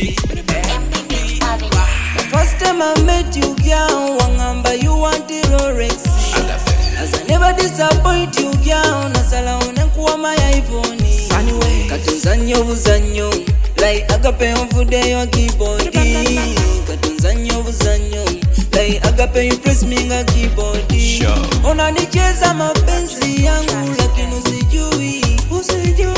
The first time I met you, girl, wangamba you want the Rolex. As I never disappoint you, girl, nasala unakuwa my iPhone. Katunzanyo buzanyo, like agape mfude yo keyboard. Katunzanyo buzanyo, like agape you press me nga keyboard. Unanicheza mapenzi yangu lakini usijui.